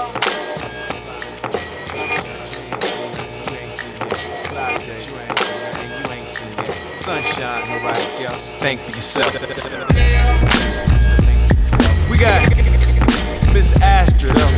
Sunshine, nobody else. Think for yourself. We got Miss Astra.